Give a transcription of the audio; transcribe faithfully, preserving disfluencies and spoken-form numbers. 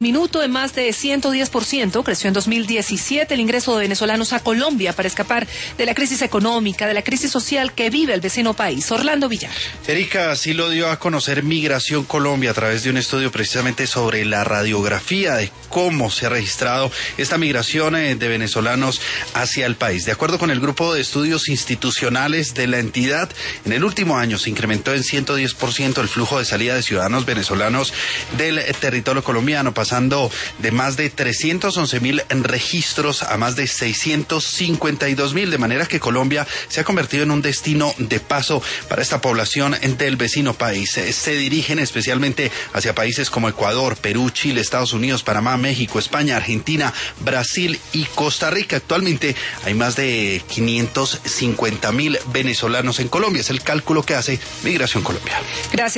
Minuto en más de ciento diez por ciento, creció en dos mil diecisiete el ingreso de venezolanos a Colombia para escapar de la crisis económica, de la crisis social que vive el vecino país. Orlando Villar. Erika, así lo dio a conocer Migración Colombia a través de un estudio precisamente sobre la radiografía de cómo se ha registrado esta migración de venezolanos hacia el país. De acuerdo con el grupo de estudios institucionales de la entidad, en el último año se incrementó en ciento diez por ciento el flujo de salida de ciudadanos venezolanos del territorio colombiano, pasando de más de trescientos once mil registros a más de seiscientos cincuenta y dos mil, de manera que Colombia se ha convertido en un destino de paso para esta población del vecino país. Se dirigen especialmente hacia países como Ecuador, Perú, Chile, Estados Unidos, Panamá, México, España, Argentina, Brasil y Costa Rica. Actualmente hay más de quinientos cincuenta mil venezolanos en Colombia. Es el cálculo que hace Migración Colombia. Gracias.